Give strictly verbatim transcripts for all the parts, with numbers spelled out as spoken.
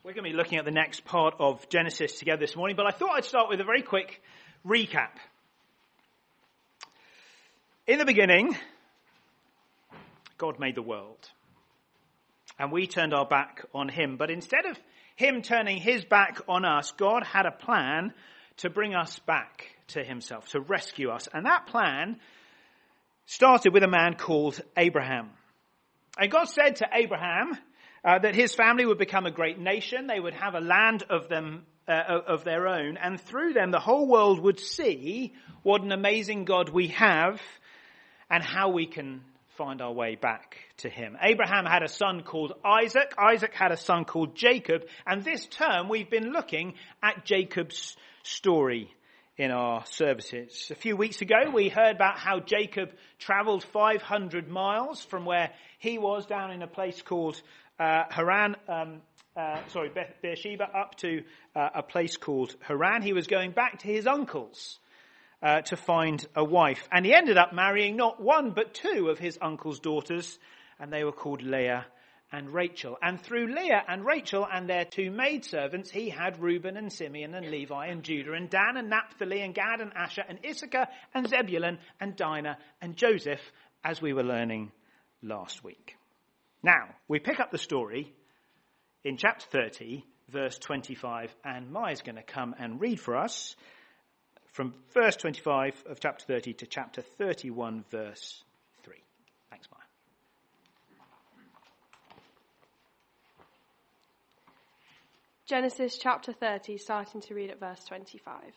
We're going to be looking at the next part of Genesis together this morning, but I thought I'd start with a very quick recap. In the beginning, God made the world, and we turned our back on him. But instead of him turning his back on us, God had a plan to bring us back to himself, to rescue us. And that plan started with a man called Abraham. And God said to Abraham uh, that his family would become a great nation. They would have a land of them uh, of their own. And through them, the whole world would see what an amazing God we have and how we can find our way back to him. Abraham had a son called Isaac. Isaac had a son called Jacob. And this term, we've been looking at Jacob's story in our services. A few weeks ago, we heard about how Jacob traveled five hundred miles from where he was down in a place called uh, Haran, um, uh, sorry, Beersheba, up to uh, a place called Haran. He was going back to his uncle's uh, to find a wife. And he ended up marrying not one, but two of his uncle's daughters, and they were called Leah and Rachel. And through Leah and Rachel and their two maidservants, he had Reuben and Simeon and Levi and Judah and Dan and Naphtali and Gad and Asher and Issachar and Zebulun and Dinah and Joseph, as we were learning last week. Now, we pick up the story in chapter thirty, verse twenty-five, and Maya's going to come and read for us from verse twenty-five of chapter thirty to chapter thirty-one, verse three. Thanks, Maya. Genesis chapter thirty, starting to read at verse twenty-five.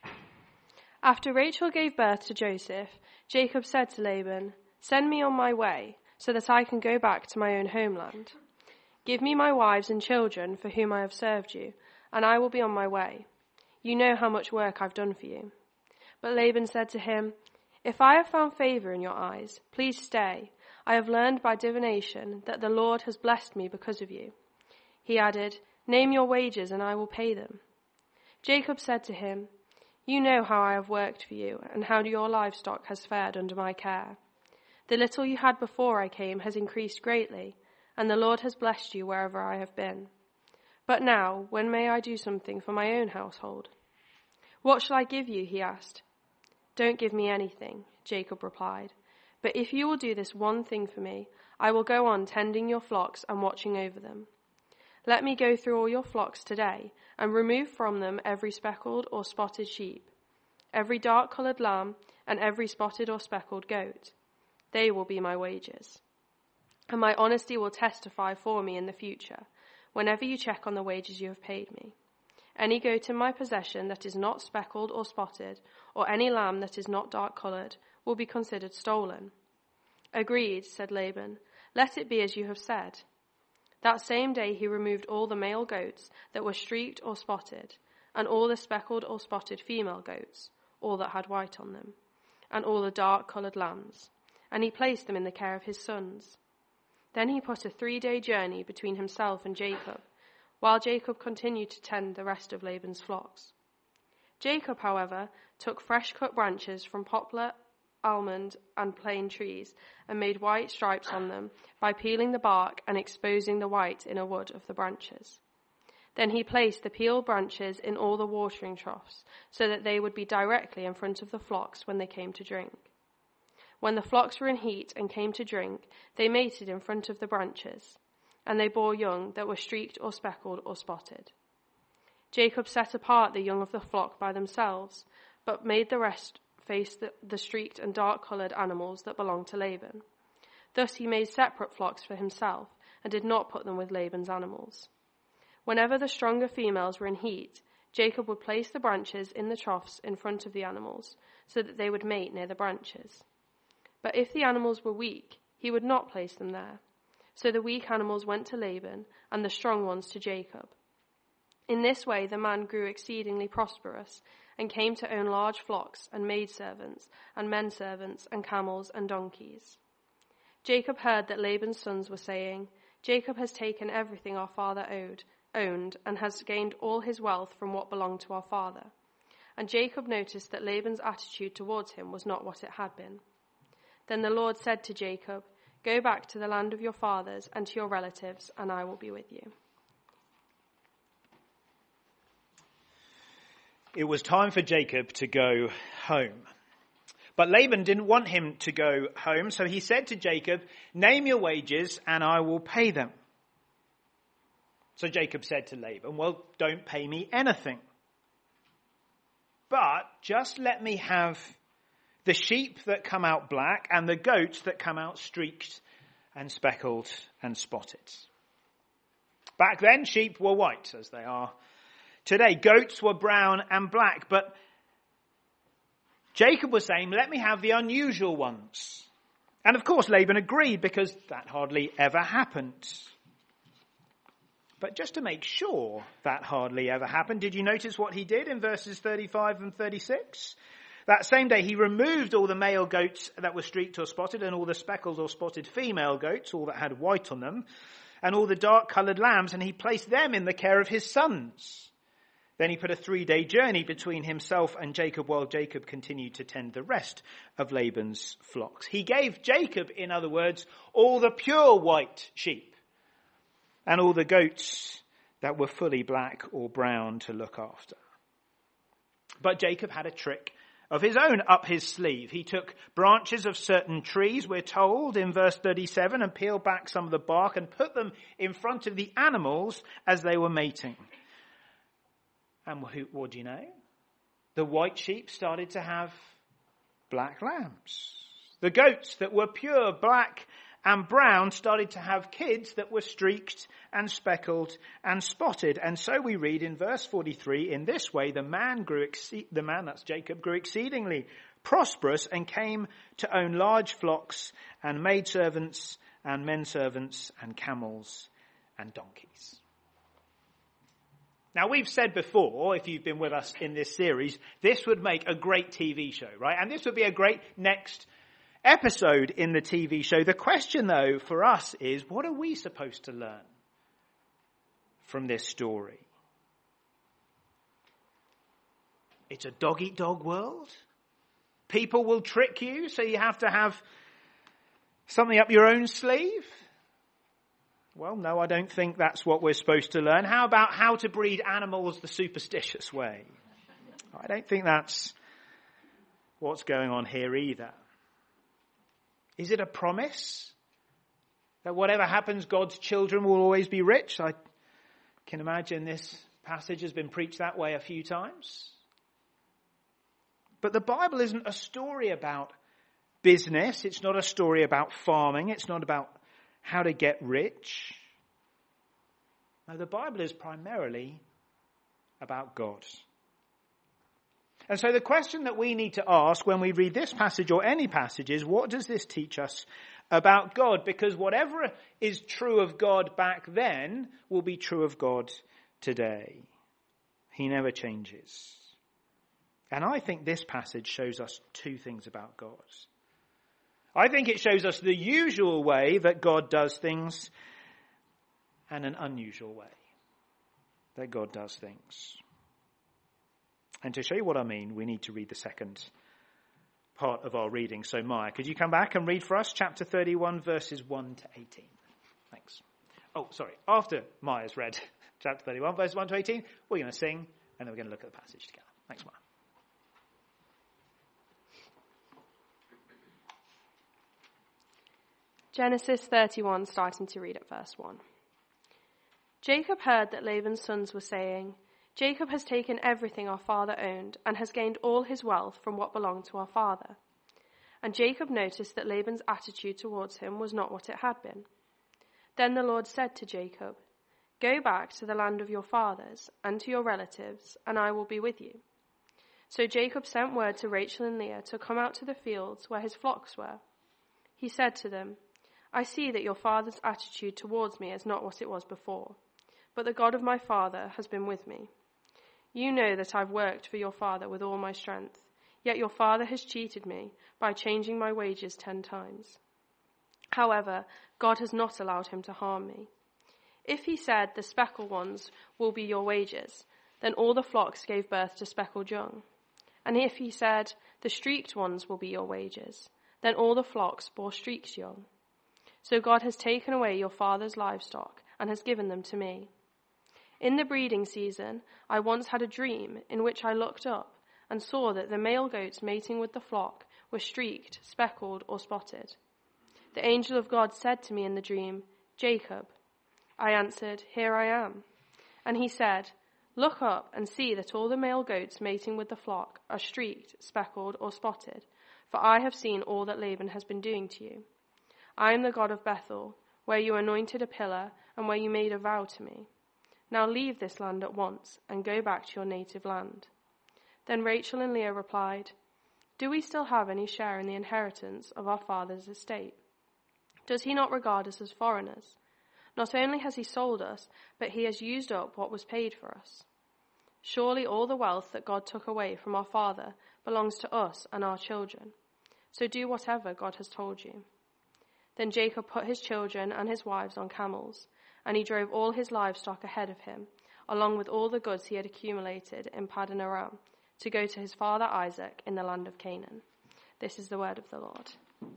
After Rachel gave birth to Joseph, Jacob said to Laban, "Send me on my way, so that I can go back to my own homeland. Give me my wives and children for whom I have served you, and I will be on my way. You know how much work I've done for you." But Laban said to him, "If I have found favor in your eyes, please stay. I have learned by divination that the Lord has blessed me because of you." He added, "Name your wages and I will pay them." Jacob said to him, "You know how I have worked for you and how your livestock has fared under my care. The little you had before I came has increased greatly, and the Lord has blessed you wherever I have been. But now, when may I do something for my own household?" "What shall I give you?" he asked. "Don't give me anything," Jacob replied. "But if you will do this one thing for me, I will go on tending your flocks and watching over them. Let me go through all your flocks today and remove from them every speckled or spotted sheep, every dark-coloured lamb, and every spotted or speckled goat. They will be my wages. And my honesty will testify for me in the future, whenever you check on the wages you have paid me. Any goat in my possession that is not speckled or spotted, or any lamb that is not dark-coloured, will be considered stolen." "Agreed," said Laban. "Let it be as you have said." That same day he removed all the male goats that were streaked or spotted, and all the speckled or spotted female goats, all that had white on them, and all the dark-coloured lambs, and he placed them in the care of his sons. Then he put a three-day journey between himself and Jacob, while Jacob continued to tend the rest of Laban's flocks. Jacob, however, took fresh-cut branches from poplar, almond, and plane trees, and made white stripes on them by peeling the bark and exposing the white inner wood of the branches. Then he placed the peeled branches in all the watering troughs, so that they would be directly in front of the flocks when they came to drink. When the flocks were in heat and came to drink, they mated in front of the branches, and they bore young that were streaked or speckled or spotted. Jacob set apart the young of the flock by themselves, but made the rest face the, the streaked and dark-coloured animals that belonged to Laban. Thus he made separate flocks for himself, and did not put them with Laban's animals. Whenever the stronger females were in heat, Jacob would place the branches in the troughs in front of the animals, so that they would mate near the branches. But if the animals were weak, he would not place them there. So the weak animals went to Laban, and the strong ones to Jacob. In this way the man grew exceedingly prosperous, and came to own large flocks, and maidservants, and menservants, and camels, and donkeys. Jacob heard that Laban's sons were saying, "Jacob has taken everything our father owed, owned, and has gained all his wealth from what belonged to our father." And Jacob noticed that Laban's attitude towards him was not what it had been. Then the Lord said to Jacob, "Go back to the land of your fathers and to your relatives, and I will be with you." It was time for Jacob to go home. But Laban didn't want him to go home, so he said to Jacob, "Name your wages and I will pay them." So Jacob said to Laban, "Well, don't pay me anything. But just let me have the sheep that come out black and the goats that come out streaked and speckled and spotted." Back then, sheep were white, as they are today. Goats were brown and black. But Jacob was saying, let me have the unusual ones. And of course, Laban agreed, because that hardly ever happened. But just to make sure that hardly ever happened, did you notice what he did in verses thirty-five and thirty-six? That same day he removed all the male goats that were streaked or spotted, and all the speckled or spotted female goats, all that had white on them, and all the dark-coloured lambs, and he placed them in the care of his sons. Then he put a three-day journey between himself and Jacob, while Jacob continued to tend the rest of Laban's flocks. He gave Jacob, in other words, all the pure white sheep and all the goats that were fully black or brown to look after. But Jacob had a trick of his own up his sleeve. He took branches of certain trees, we're told in verse thirty-seven, and peeled back some of the bark and put them in front of the animals as they were mating. And what do you know? The white sheep started to have black lambs. The goats that were pure black and brown started to have kids that were streaked and speckled and spotted. And so we read in verse forty-three, in this way the man grew, exce- the man, that's Jacob, grew exceedingly prosperous and came to own large flocks and maidservants and men servants and camels and donkeys. Now, we've said before, if you've been with us in this series, this would make a great T V show, right? And this would be a great next episode in the T V show. The question, though, for us is, what are we supposed to learn from this story? It's a dog-eat-dog world. People will trick you, so you have to have something up your own sleeve. Well, no, I don't think that's what we're supposed to learn. How about how to breed animals the superstitious way? I don't think that's what's going on here either. Is it a promise that whatever happens, God's children will always be rich? I can imagine this passage has been preached that way a few times. But the Bible isn't a story about business. It's not a story about farming. It's not about how to get rich. No, the Bible is primarily about God. And so the question that we need to ask when we read this passage or any passage is, what does this teach us about God? Because whatever is true of God back then will be true of God today. He never changes. And I think this passage shows us two things about God. I think it shows us the usual way that God does things and an unusual way that God does things. And to show you what I mean, we need to read the second part of our reading. So Maya, could you come back and read for us chapter thirty-one, verses one to eighteen? Thanks. Oh, sorry. After Maya's read chapter thirty-one, verses one to eighteen, we're going to sing and then we're going to look at the passage together. Thanks, Maya. Genesis thirty-one, starting to read at verse one. Jacob heard that Laban's sons were saying, "Jacob has taken everything our father owned and has gained all his wealth from what belonged to our father." And Jacob noticed that Laban's attitude towards him was not what it had been. Then the Lord said to Jacob, "Go back to the land of your fathers and to your relatives, and I will be with you." So Jacob sent word to Rachel and Leah to come out to the fields where his flocks were. He said to them, "I see that your father's attitude towards me is not what it was before, but the God of my father has been with me. You know that I've worked for your father with all my strength, yet your father has cheated me by changing my wages ten times. However, God has not allowed him to harm me. If he said, 'The speckled ones will be your wages,' then all the flocks gave birth to speckled young. And if he said, 'The streaked ones will be your wages,' then all the flocks bore streaked young. So God has taken away your father's livestock and has given them to me. In the breeding season, I once had a dream in which I looked up and saw that the male goats mating with the flock were streaked, speckled, or spotted. The angel of God said to me in the dream, 'Jacob.' I answered, 'Here I am.' And he said, 'Look up and see that all the male goats mating with the flock are streaked, speckled, or spotted, for I have seen all that Laban has been doing to you. I am the God of Bethel, where you anointed a pillar and where you made a vow to me. Now leave this land at once and go back to your native land.' Then Rachel and Leah replied, 'Do we still have any share in the inheritance of our father's estate? Does he not regard us as foreigners? Not only has he sold us, but he has used up what was paid for us. Surely all the wealth that God took away from our father belongs to us and our children. So do whatever God has told you.' Then Jacob put his children and his wives on camels, and he drove all his livestock ahead of him, along with all the goods he had accumulated in Paddan Aram, to go to his father Isaac in the land of Canaan. This is the word of the Lord.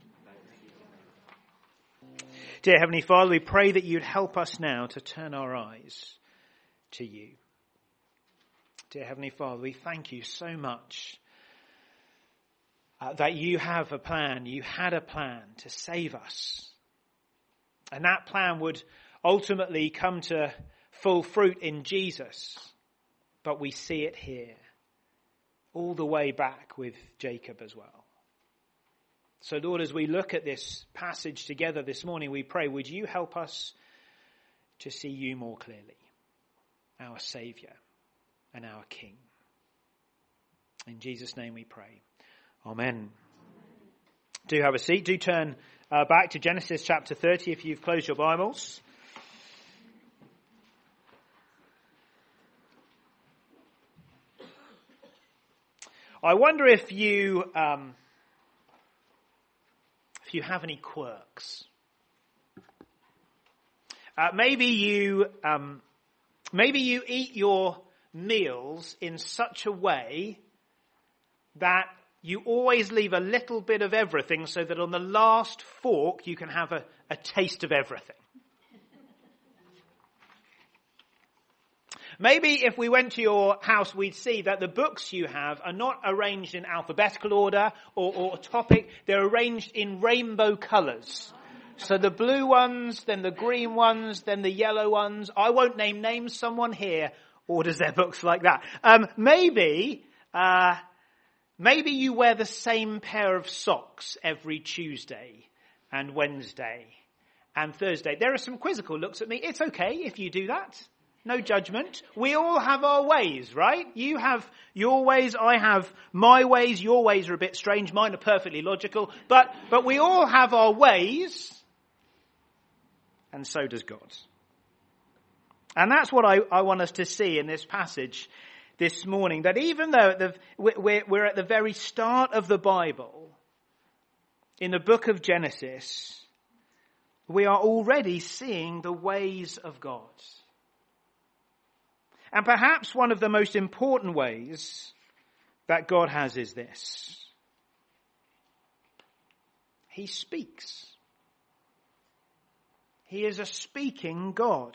Dear Heavenly Father, we pray that you'd help us now to turn our eyes to you. Dear Heavenly Father, we thank you so much uh, that you have a plan, you had a plan to save us. And that plan would ultimately come to full fruit in Jesus. But we see it here, all the way back with Jacob as well. So Lord, as we look at this passage together this morning, we pray, would you help us to see you more clearly, our Saviour and our King. In Jesus' name we pray. Amen. Do have a seat. Do turn uh, back to Genesis chapter thirty if you've closed your Bibles. I wonder if you um, if you have any quirks. Uh, maybe you um, maybe you eat your meals in such a way that you always leave a little bit of everything so that on the last fork you can have a, a taste of everything. Maybe if we went to your house, we'd see that the books you have are not arranged in alphabetical order or, or topic. They're arranged in rainbow colours. So the blue ones, then the green ones, then the yellow ones. I won't name names. Someone here orders their books like that. Um, maybe, uh, maybe you wear the same pair of socks every Tuesday and Wednesday and Thursday. There are some quizzical looks at me. It's okay if you do that. No judgment. We all have our ways, right? You have your ways, I have my ways. Your ways are a bit strange. Mine are perfectly logical. But, but we all have our ways. And so does God. And that's what I, I want us to see in this passage this morning. That even though the, we're, we're at the very start of the Bible, in the book of Genesis, we are already seeing the ways of God. And perhaps one of the most important ways that God has is this. He speaks. He is a speaking God.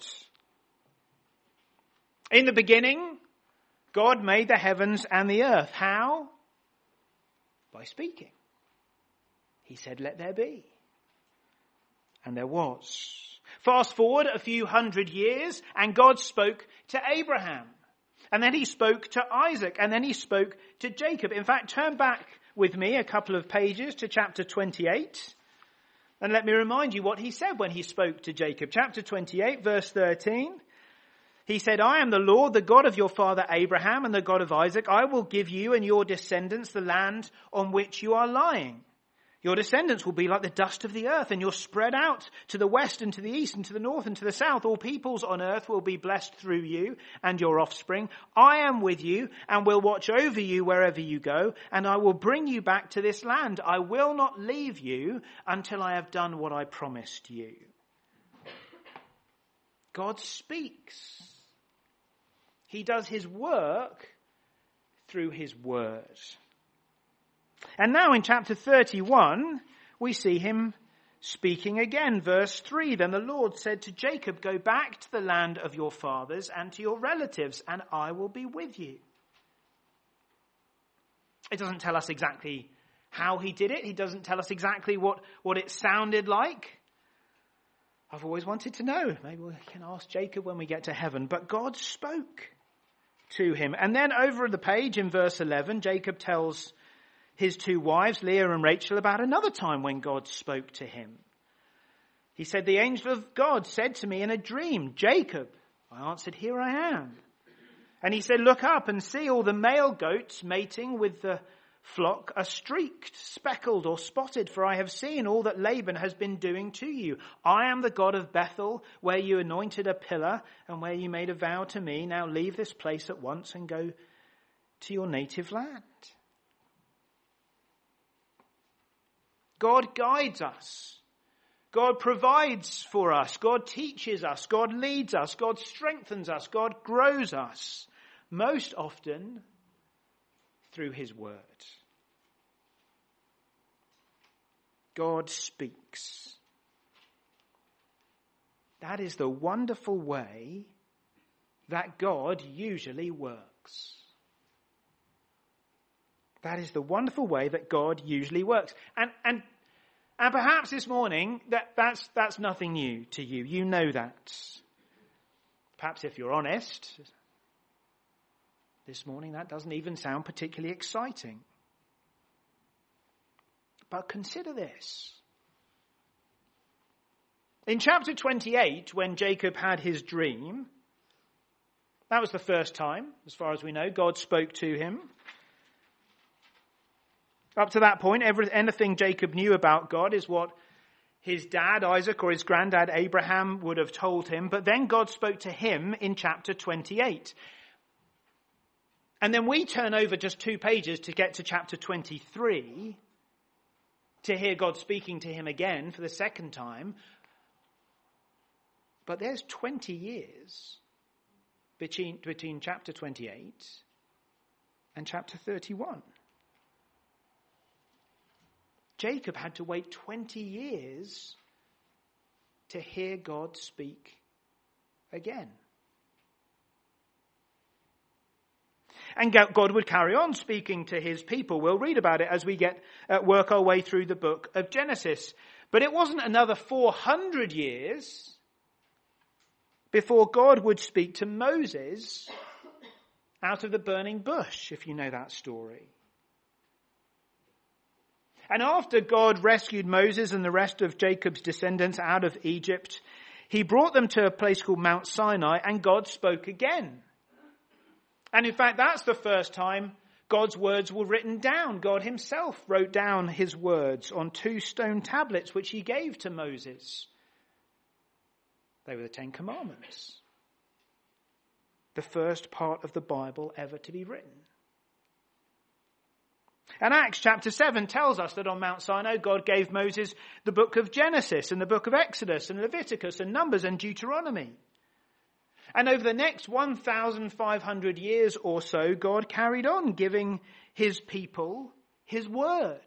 In the beginning, God made the heavens and the earth. How? By speaking. He said, "Let there be." And there was. Fast forward a few hundred years, and God spoke to Abraham. And then he spoke to Isaac, and then he spoke to Jacob. In fact, turn back with me a couple of pages to chapter twenty-eight. And let me remind you what he said when he spoke to Jacob. Chapter twenty-eight, verse thirteen. He said, "I am the Lord, the God of your father Abraham and the God of Isaac. I will give you and your descendants the land on which you are lying. Your descendants will be like the dust of the earth, and you're spread out to the west and to the east and to the north and to the south. All peoples on earth will be blessed through you and your offspring. I am with you and will watch over you wherever you go, and I will bring you back to this land. I will not leave you until I have done what I promised you." God speaks. He does his work through his word. And now in chapter thirty-one, we see him speaking again. Verse three, then the Lord said to Jacob, go back to the land of your fathers and to your relatives, and I will be with you. It doesn't tell us exactly how he did it. He doesn't tell us exactly what, what it sounded like. I've always wanted to know. Maybe we can ask Jacob when we get to heaven. But God spoke to him. And then over the page in verse eleven, Jacob tells his two wives, Leah and Rachel, about another time when God spoke to him. He said, the angel of God said to me in a dream, Jacob. I answered, here I am. And he said, look up and see all the male goats mating with the flock are streaked, speckled or spotted, for I have seen all that Laban has been doing to you. I am the God of Bethel, where you anointed a pillar and where you made a vow to me. Now leave this place at once and go to your native land. God guides us. God provides for us. God teaches us. God leads us. God strengthens us. God grows us. Most often through his word. God speaks. That is the wonderful way that God usually works. That is the wonderful way that God usually works. And and and perhaps this morning that, that's that's nothing new to you. You know that. Perhaps if you're honest, this morning that doesn't even sound particularly exciting. But consider this. In chapter twenty-eight, when Jacob had his dream, that was the first time, as far as we know, God spoke to him. Up to that point, every, anything Jacob knew about God is what his dad, Isaac, or his granddad, Abraham, would have told him. But then God spoke to him in chapter twenty-eight. And then we turn over just two pages to get to chapter twenty-three to hear God speaking to him again for the second time. But there's twenty years between, between chapter twenty-eight and chapter thirty-one. Jacob had to wait twenty years to hear God speak again. And God would carry on speaking to his people. We'll read about it as we get uh, work our way through the book of Genesis. But it wasn't another four hundred years before God would speak to Moses out of the burning bush, if you know that story. And after God rescued Moses and the rest of Jacob's descendants out of Egypt, he brought them to a place called Mount Sinai, and God spoke again. And in fact, that's the first time God's words were written down. God himself wrote down his words on two stone tablets, which he gave to Moses. They were the Ten Commandments. The first part of the Bible ever to be written. And Acts chapter seven tells us that on Mount Sinai, God gave Moses the book of Genesis and the book of Exodus and Leviticus and Numbers and Deuteronomy. And over the next one thousand five hundred years or so, God carried on giving his people his word.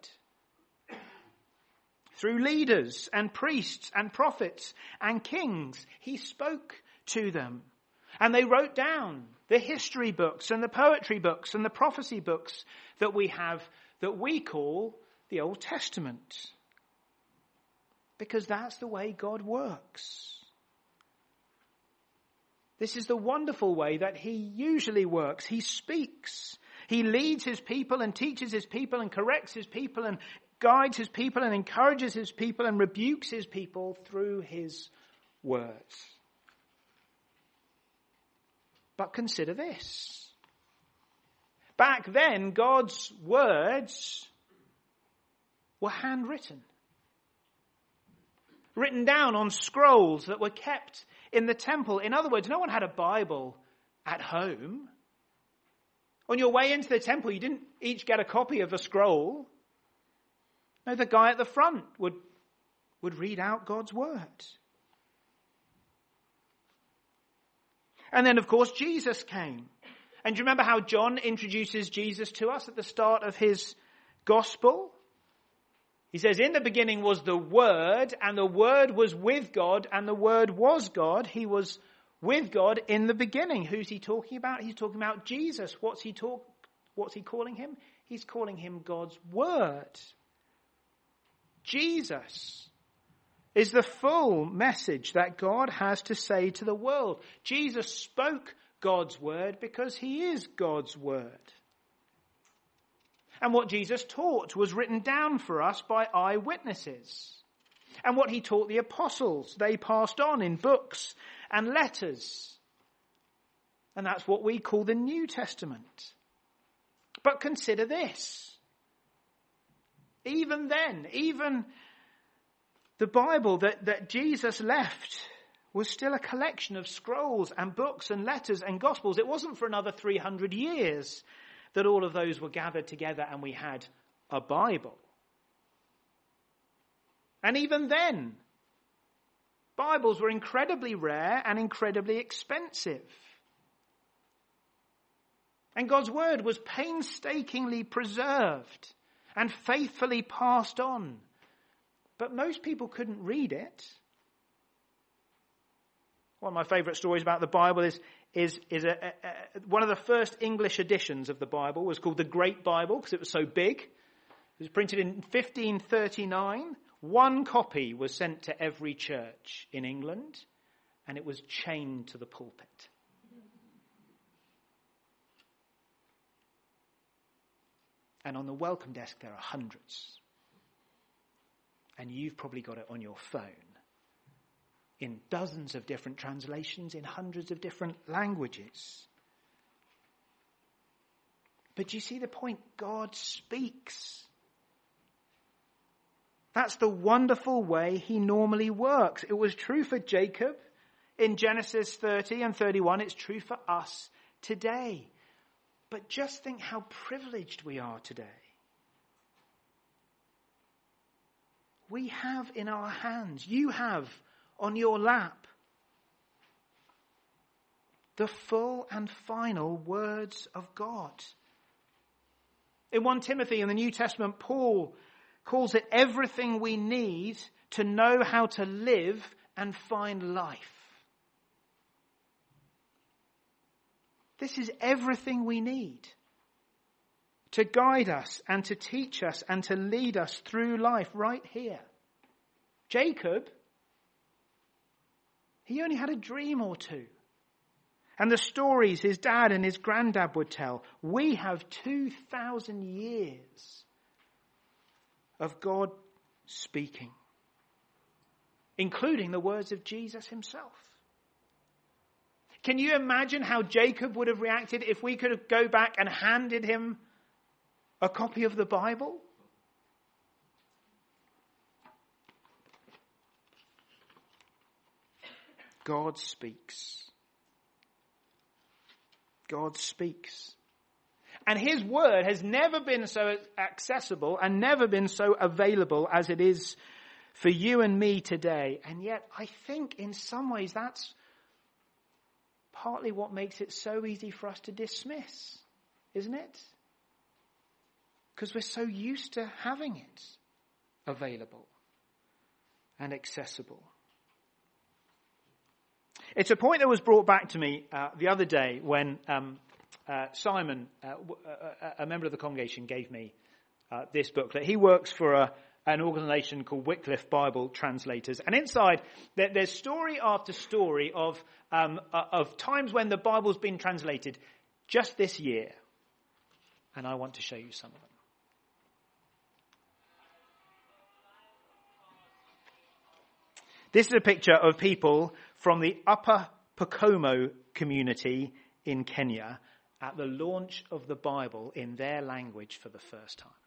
Through leaders and priests and prophets and kings, he spoke to them. And they wrote down the history books and the poetry books and the prophecy books that we have, that we call the Old Testament. Because that's the way God works. This is the wonderful way that he usually works. He speaks. He leads his people and teaches his people and corrects his people and guides his people and encourages his people and rebukes his people through his words. But consider this. Back then, God's words were handwritten. Written down on scrolls that were kept in the temple. In other words, no one had a Bible at home. On your way into the temple, you didn't each get a copy of a scroll. No, the guy at the front would, would read out God's word. And then, of course, Jesus came. And do you remember how John introduces Jesus to us at the start of his gospel? He says, in the beginning was the Word, and the Word was with God, and the Word was God. He was with God in the beginning. Who's he talking about? He's talking about Jesus. What's he talk? What's he calling him? He's calling him God's Word. Jesus is the full message that God has to say to the world. Jesus spoke God's Word because he is God's Word. And what Jesus taught was written down for us by eyewitnesses. And what he taught the apostles, they passed on in books and letters. And that's what we call the New Testament. But consider this. Even then, even the Bible that, that Jesus left was still a collection of scrolls and books and letters and gospels. It wasn't for another three hundred years that all of those were gathered together and we had a Bible. And even then, Bibles were incredibly rare and incredibly expensive. And God's Word was painstakingly preserved and faithfully passed on. But most people couldn't read it. One of my favourite stories about the Bible is, is, is a, a, a, one of the first English editions of the Bible was called the Great Bible because it was so big. It was printed in fifteen thirty-nine. One copy was sent to every church in England, and it was chained to the pulpit. And on the welcome desk there are hundreds. And you've probably got it on your phone. In dozens of different translations, in hundreds of different languages. But do you see the point? God speaks. That's the wonderful way he normally works. It was true for Jacob in Genesis thirty and thirty-one. It's true for us today. But just think how privileged we are today. We have in our hands, you have on your lap, the full and final words of God. In First Timothy in the New Testament, Paul calls it everything we need to know how to live and find life. This is everything we need to guide us and to teach us and to lead us through life right here. Jacob, he only had a dream or two. And the stories his dad and his granddad would tell, we have two thousand years of God speaking, including the words of Jesus himself. Can you imagine how Jacob would have reacted if we could have go back and handed him a copy of the Bible? God speaks. God speaks. And his word has never been so accessible and never been so available as it is for you and me today. And yet I think in some ways that's partly what makes it so easy for us to dismiss, isn't it? Because we're so used to having it available and accessible. It's a point that was brought back to me uh, the other day when um, uh, Simon, uh, a, a member of the congregation, gave me uh, this booklet. He works for a, an organisation called Wycliffe Bible Translators, and inside there, there's story after story of um, uh, of times when the Bible's been translated just this year, and I want to show you some of them. This is a picture of people from the Upper Pokomo community in Kenya at the launch of the Bible in their language for the first time.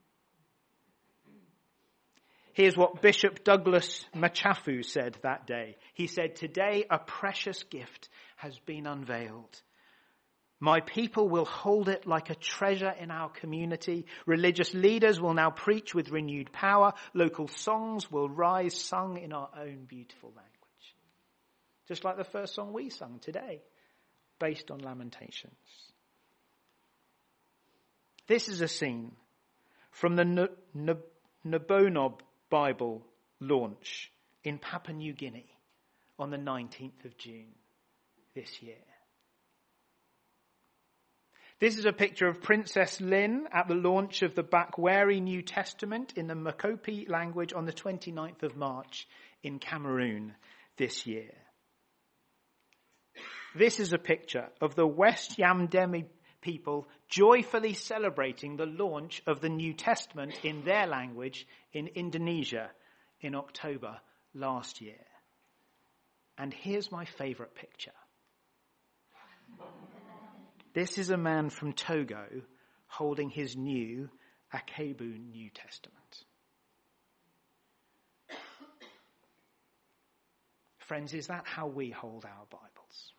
Here's what Bishop Douglas Machafu said that day. He said, "Today a precious gift has been unveiled. My people will hold it like a treasure in our community. Religious leaders will now preach with renewed power. Local songs will rise sung in our own beautiful language." Just like the first song we sung today, based on Lamentations. This is a scene from the N- N- Nabonob Bible launch in Papua New Guinea on the nineteenth of June this year. This is a picture of Princess Lynn at the launch of the Bakweri New Testament in the Makopi language on the twenty-ninth of March in Cameroon this year. This is a picture of the West Yamdemi people joyfully celebrating the launch of the New Testament in their language in Indonesia in October last year. And here's my favourite picture. This is a man from Togo holding his new Akebu New Testament. Friends, is that how we hold our Bibles?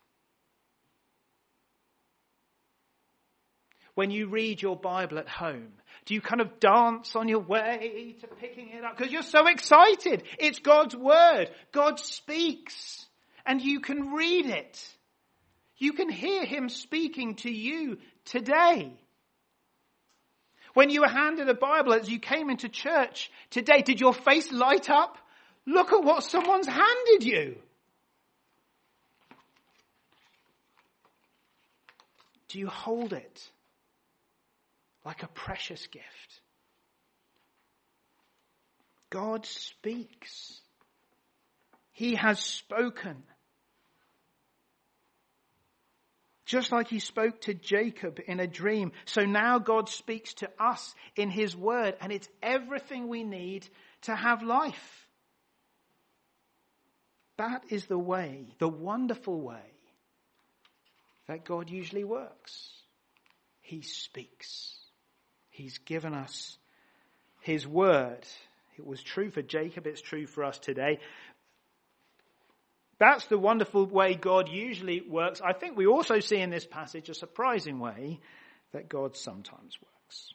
When you read your Bible at home, do you kind of dance on your way to picking it up? Because you're so excited. It's God's word. God speaks. And you can read it. You can hear him speaking to you today. When you were handed a Bible as you came into church today, did your face light up? Look at what someone's handed you. Do you hold it like a precious gift? God speaks. He has spoken. Just like he spoke to Jacob in a dream. So now God speaks to us in his word. And it's everything we need to have life. That is the way, the wonderful way that God usually works. He speaks. He's given us his word. It was true for Jacob. It's true for us today. That's the wonderful way God usually works. I think we also see in this passage a surprising way that God sometimes works.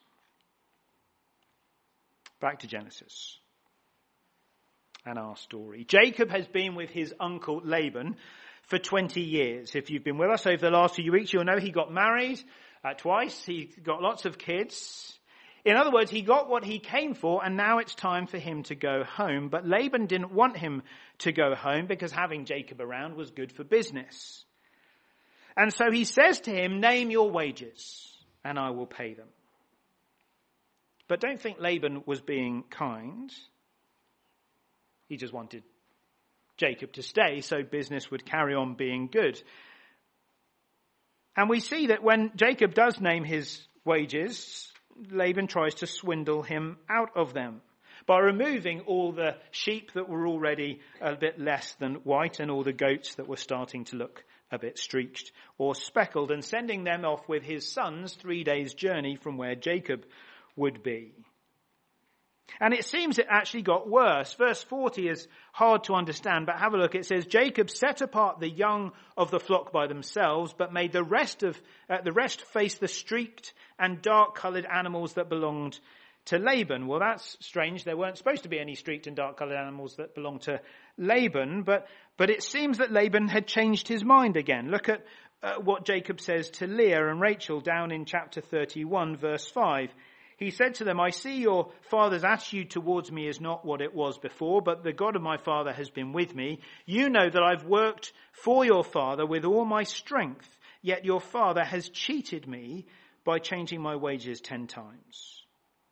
Back to Genesis and our story. Jacob has been with his uncle Laban for twenty years. If you've been with us over the last few weeks, you'll know he got married uh, twice. He got lots of kids. In other words, he got what he came for, and now it's time for him to go home. But Laban didn't want him to go home because having Jacob around was good for business. And so he says to him, name your wages, and I will pay them. But don't think Laban was being kind. He just wanted Jacob to stay so business would carry on being good. And we see that when Jacob does name his wages, Laban tries to swindle him out of them by removing all the sheep that were already a bit less than white and all the goats that were starting to look a bit streaked or speckled, and sending them off with his sons three days' journey from where Jacob would be. And it seems it actually got worse. Verse forty is hard to understand, but have a look. It says, Jacob set apart the young of the flock by themselves, but made the rest of uh, the rest face the streaked and dark-coloured animals that belonged to Laban. Well, that's strange. There weren't supposed to be any streaked and dark-coloured animals that belonged to Laban, but but it seems that Laban had changed his mind again. Look at uh, what Jacob says to Leah and Rachel down in chapter thirty-one, verse five. He said to them, I see your father's attitude towards me is not what it was before, but the God of my father has been with me. You know that I've worked for your father with all my strength, yet your father has cheated me by changing my wages ten times.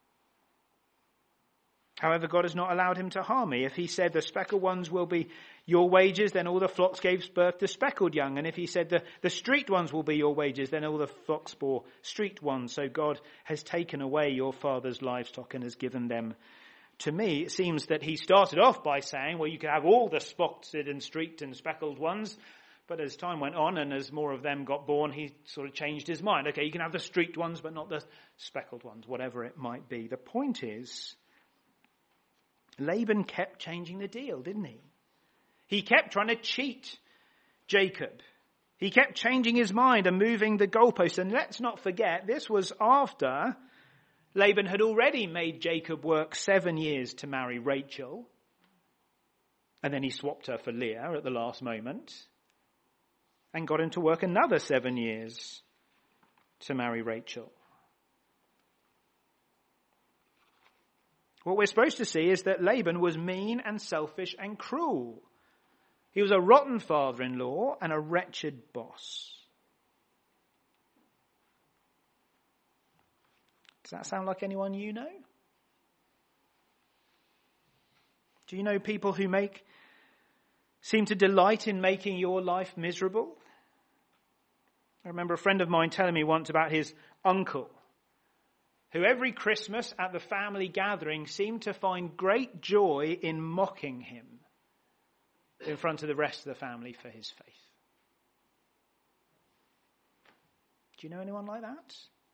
However, God has not allowed him to harm me. If he said the speckled ones will be your wages, then all the flocks gave birth to speckled young. And if he said the, the streaked ones will be your wages, then all the flocks bore streaked ones. So God has taken away your father's livestock and has given them to me. It seems that he started off by saying, well, you can have all the spotted and streaked and speckled ones. But as time went on and as more of them got born, he sort of changed his mind. Okay, you can have the streaked ones, but not the speckled ones, whatever it might be. The point is, Laban kept changing the deal, didn't he? He kept trying to cheat Jacob. He kept changing his mind and moving the goalposts. And let's not forget, this was after Laban had already made Jacob work seven years to marry Rachel. And then he swapped her for Leah at the last moment. And got him to work another seven years to marry Rachel. What we're supposed to see is that Laban was mean and selfish and cruel. He was a rotten father-in-law and a wretched boss. Does that sound like anyone you know? Do you know people who make, seem to delight in making your life miserable? I remember a friend of mine telling me once about his uncle, who every Christmas at the family gathering seemed to find great joy in mocking him in front of the rest of the family for his faith. Do you know anyone like that?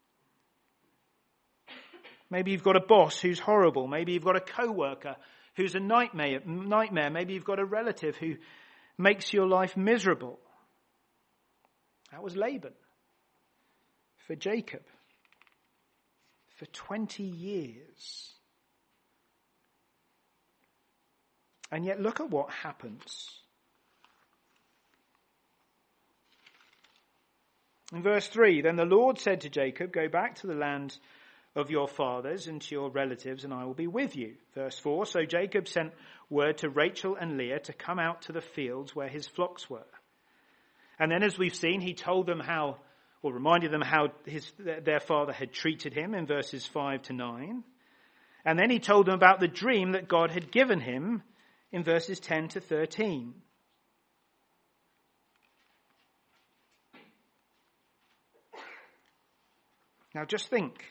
Maybe you've got a boss who's horrible. Maybe you've got a co-worker who's a nightmare. Nightmare. Maybe you've got a relative who makes your life miserable. That was Laban for Jacob for twenty years. And yet look at what happens. In verse three, then the Lord said to Jacob, go back to the land of your fathers and to your relatives, and I will be with you. Verse four, so Jacob sent word to Rachel and Leah to come out to the fields where his flocks were. And then, as we've seen, he told them how, or reminded them how his, their father had treated him in verses five to nine. And then he told them about the dream that God had given him in verses ten to thirteen. Now just think.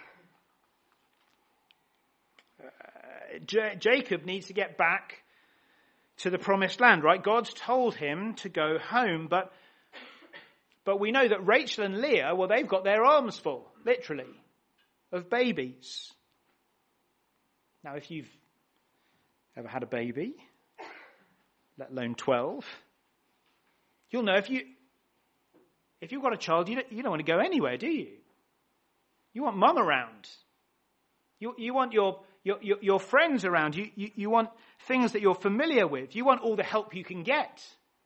Uh, J- Jacob needs to get back to the promised land, right? God's told him to go home, but but we know that Rachel and Leah, well, they've got their arms full, literally, of babies. Now, if you've ever had a baby, let alone twelve, you'll know if you if you've got a child, you don't, you don't want to go anywhere, do you? You want mum around. You you want your your your, your friends around. You, you you want things that you're familiar with. You want all the help you can get.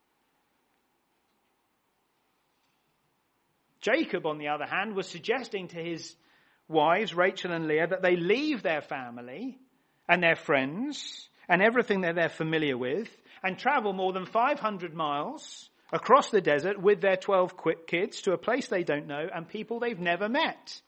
Jacob, on the other hand, was suggesting to his wives, Rachel and Leah, that they leave their family and their friends and everything that they're familiar with and travel more than five hundred miles across the desert with their twelve kids to a place they don't know and people they've never met.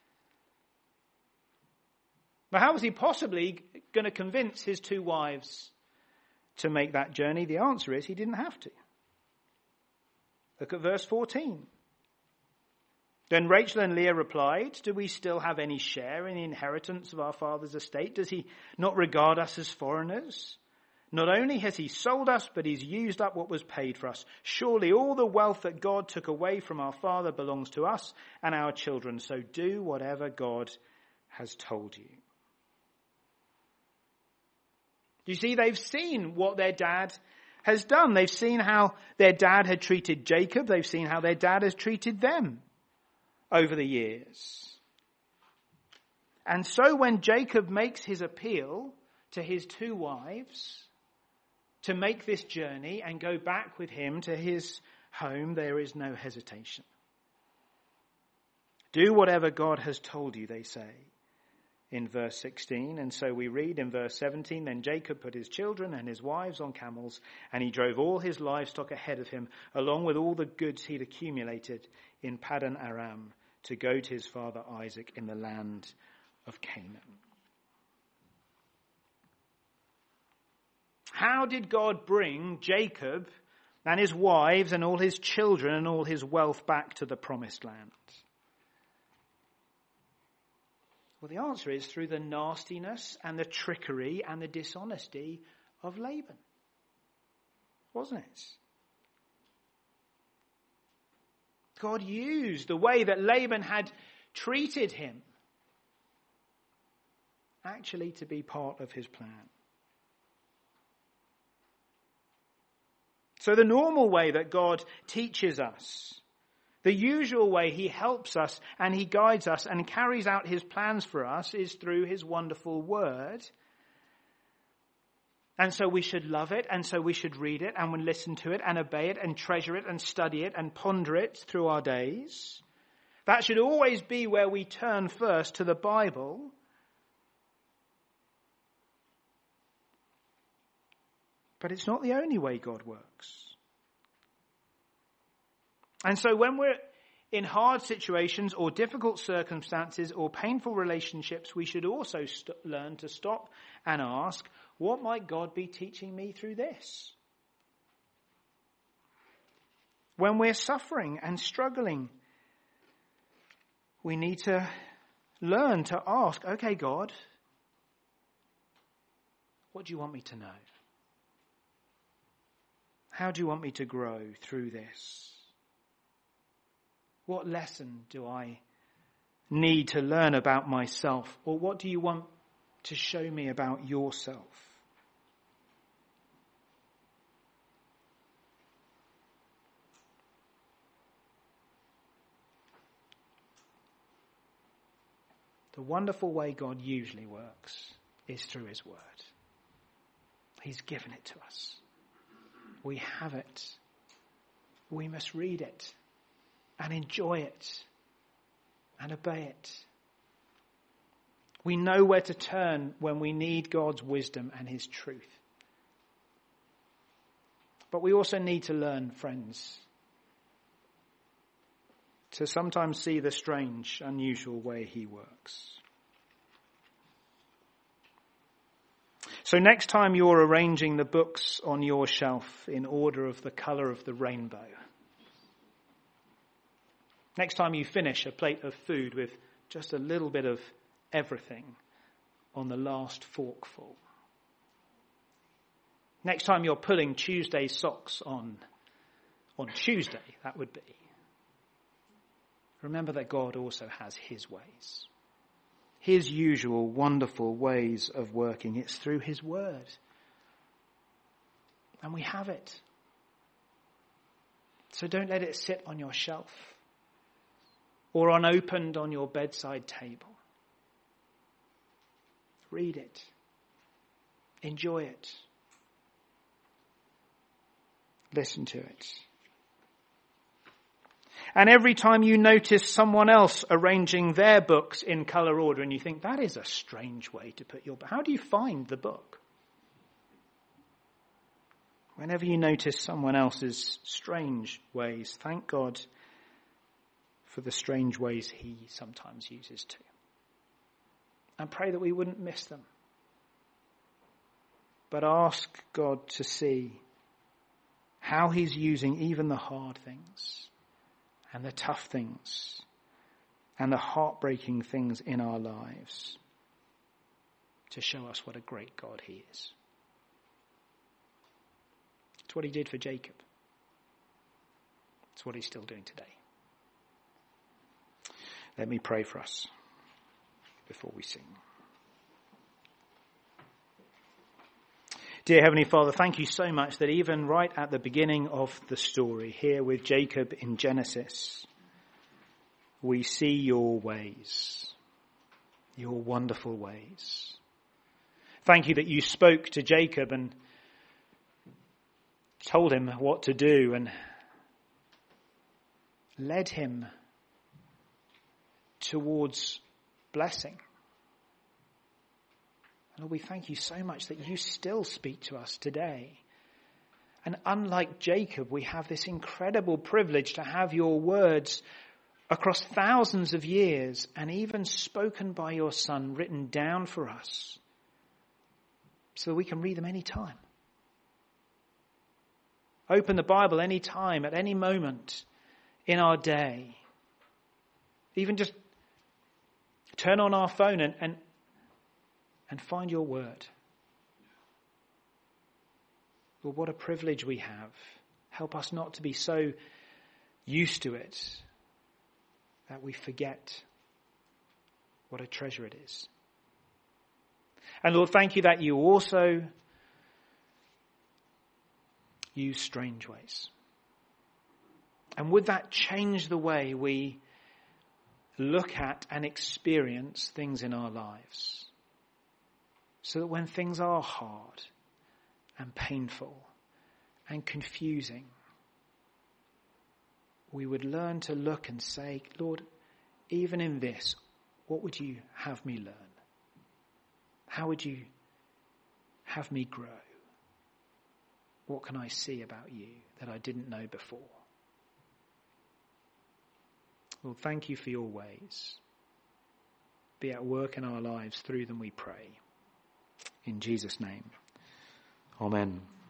But how was he possibly going to convince his two wives to make that journey? The answer is he didn't have to. Look at verse fourteen. Then Rachel and Leah replied, do we still have any share in the inheritance of our father's estate? Does he not regard us as foreigners? Not only has he sold us, but he's used up what was paid for us. Surely all the wealth that God took away from our father belongs to us and our children. So do whatever God has told you. You see, they've seen what their dad has done. They've seen how their dad had treated Jacob. They've seen how their dad has treated them over the years. And so when Jacob makes his appeal to his two wives to make this journey and go back with him to his home, there is no hesitation. Do whatever God has told you, they say in verse sixteen. And so we read in verse seventeen, then Jacob put his children and his wives on camels, and he drove all his livestock ahead of him, along with all the goods he'd accumulated in Paddan Aram, to go to his father Isaac in the land of Canaan. How did God bring Jacob and his wives and all his children and all his wealth back to the promised land? Well, the answer is through the nastiness and the trickery and the dishonesty of Laban. Wasn't it? God used the way that Laban had treated him actually to be part of his plan. So the normal way that God teaches us, the usual way he helps us and he guides us and carries out his plans for us is through his wonderful word. And so we should love it, and so we should read it, and we listen to it, and obey it, and treasure it, and study it, and ponder it through our days. That should always be where we turn first, to the Bible. But it's not the only way God works. And so when we're in hard situations or difficult circumstances or painful relationships, we should also st- learn to stop and ask, what might God be teaching me through this? When we're suffering and struggling, we need to learn to ask, okay, God, what do you want me to know? How do you want me to grow through this? What lesson do I need to learn about myself? Or what do you want to show me about yourself? The wonderful way God usually works is through his word. He's given it to us. We have it. We must read it and enjoy it and obey it. We know where to turn when we need God's wisdom and his truth. But we also need to learn, friends, to sometimes see the strange, unusual way he works. So next time you're arranging the books on your shelf in order of the colour of the rainbow, next time you finish a plate of food with just a little bit of everything on the last forkful, next time you're pulling Tuesday socks on, on Tuesday, that would be, remember that God also has his ways. His usual wonderful ways of working. It's through his word. And we have it. So don't let it sit on your shelf or unopened on your bedside table. Read it. Enjoy it. Listen to it. And every time you notice someone else arranging their books in colour order and you think, that is a strange way to put your book. How do you find the book? Whenever you notice someone else's strange ways, thank God for the strange ways he sometimes uses too. And pray that we wouldn't miss them. But ask God to see how he's using even the hard things and the tough things and the heartbreaking things in our lives to show us what a great God he is. It's what he did for Jacob. It's what he's still doing today. Let me pray for us before we sing. Dear Heavenly Father, thank you so much that even right at the beginning of the story, here with Jacob in Genesis, we see your ways, your wonderful ways. Thank you that you spoke to Jacob and told him what to do and led him towards blessing. Lord, we thank you so much that you still speak to us today. And unlike Jacob, we have this incredible privilege to have your words across thousands of years and even spoken by your Son, written down for us so that we can read them any time. Open the Bible any time, at any moment in our day. Even just turn on our phone and, and And find your word. Lord, what a privilege we have. Help us not to be so used to it that we forget what a treasure it is. And Lord, thank you that you also use strange ways. And would that change the way we look at and experience things in our lives? So that when things are hard and painful and confusing, we would learn to look and say, Lord, even in this, what would you have me learn? How would you have me grow? What can I see about you that I didn't know before? Lord, thank you for your ways. Be at work in our lives through them, we pray. In Jesus' name, amen.